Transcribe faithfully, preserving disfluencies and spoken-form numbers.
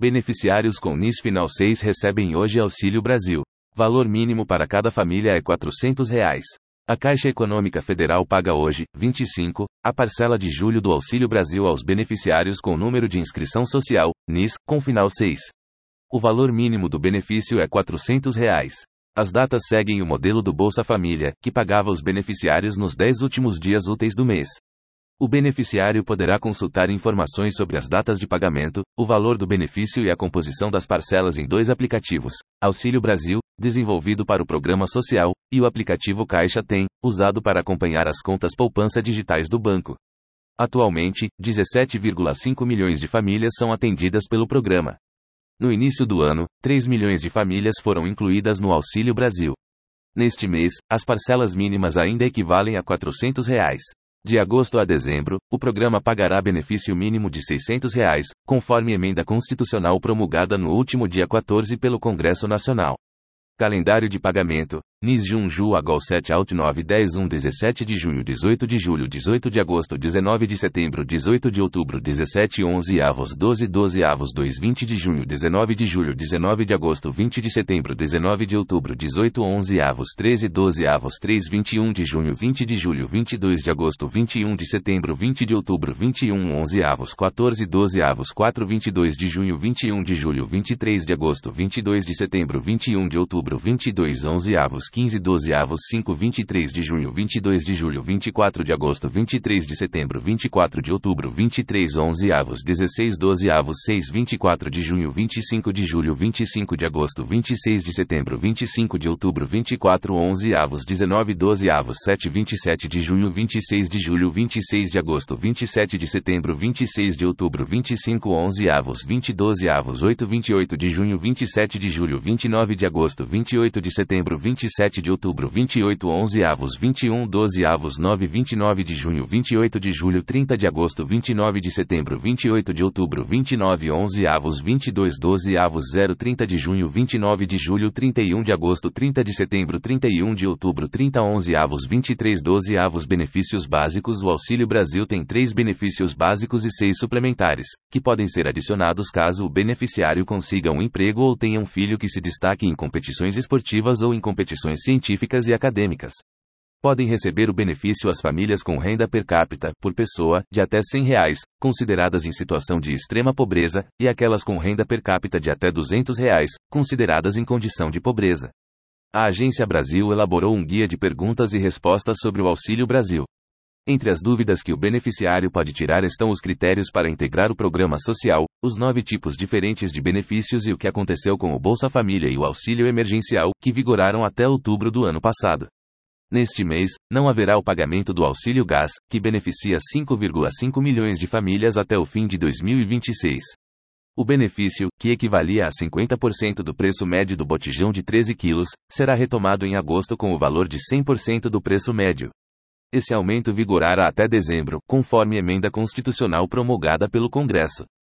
Beneficiários com N I S Final seis recebem hoje Auxílio Brasil. Valor mínimo para cada família é quatrocentos reais. A Caixa Econômica Federal paga hoje, vinte e cinco, a parcela de julho do Auxílio Brasil aos beneficiários com número de inscrição social, N I S, com final seis. O valor mínimo do benefício é quatrocentos reais. As datas seguem o modelo do Bolsa Família, que pagava os beneficiários nos dez últimos dias úteis do mês. O beneficiário poderá consultar informações sobre as datas de pagamento, o valor do benefício e a composição das parcelas em dois aplicativos: Auxílio Brasil, desenvolvido para o Programa Social, e o aplicativo Caixa Tem, usado para acompanhar as contas poupança digitais do banco. Atualmente, dezessete vírgula cinco milhões de famílias são atendidas pelo programa. No início do ano, três milhões de famílias foram incluídas no Auxílio Brasil. Neste mês, as parcelas mínimas ainda equivalem a quatrocentos reais. De agosto a dezembro, o programa pagará benefício mínimo de seiscentos reais, conforme emenda constitucional promulgada no último dia quatorze pelo Congresso Nacional. Calendário de pagamento: N I S Jun Ju Agol sete Alt nove dez um dezessete de junho dezoito de julho dezoito de agosto dezenove de setembro dezoito de outubro dezessete onze avos doze doze avos dois vinte de junho dezenove de julho dezenove de agosto vinte de setembro dezenove de outubro dezoito onze avos treze doze avos três vinte e um de junho vinte de julho vinte e dois de agosto vinte e um de setembro vinte de outubro vinte e um onze avos quatorze doze avos quatro vinte e dois de junho vinte e um de julho vinte e três de agosto vinte e dois de setembro vinte e um de outubro vinte e dois onze avos quinze doze avos cinco vinte e três de junho vinte e dois de julho vinte e quatro de agosto vinte e três de setembro vinte e quatro de outubro vinte e três onze avos dezesseis doze avos seis vinte e quatro de junho vinte e cinco de julho vinte e cinco de agosto vinte e seis de setembro vinte e cinco de outubro vinte e quatro onze avos dezenove doze avos sete vinte e sete de junho vinte e seis de julho vinte e seis de agosto vinte e sete de setembro vinte e seis de outubro vinte e cinco onze avos vinte doze avos oito vinte e oito de junho vinte e sete de julho vinte e nove de agosto vinte e oito de setembro vinte e sete de outubro vinte e oito onze avos vinte e um doze avos nove vinte e nove de junho vinte e oito de julho trinta de agosto vinte e nove de setembro vinte e oito de outubro vinte e nove onze avos vinte e dois doze avos zero trinta de junho vinte e nove de julho trinta e um de agosto trinta de setembro trinta e um de outubro trinta onze avos vinte e três doze avos. Benefícios básicos: o Auxílio Brasil tem três benefícios básicos e seis suplementares, que podem ser adicionados caso o beneficiário consiga um emprego ou tenha um filho que se destaque em competições esportivas ou em competições científicas e acadêmicas. Podem receber o benefício as famílias com renda per capita, por pessoa, de até cem reais, consideradas em situação de extrema pobreza, e aquelas com renda per capita de até duzentos reais, consideradas em condição de pobreza. A Agência Brasil elaborou um guia de perguntas e respostas sobre o Auxílio Brasil. Entre as dúvidas que o beneficiário pode tirar estão os critérios para integrar o programa social, os nove tipos diferentes de benefícios e o que aconteceu com o Bolsa Família e o auxílio emergencial, que vigoraram até outubro do ano passado. Neste mês, não haverá o pagamento do Auxílio Gás, que beneficia cinco vírgula cinco milhões de famílias até o fim de dois mil e vinte e seis. O benefício, que equivalia a cinquenta por cento do preço médio do botijão de treze quilos, será retomado em agosto com o valor de cem por cento do preço médio. Esse aumento vigorará até dezembro, conforme emenda constitucional promulgada pelo Congresso.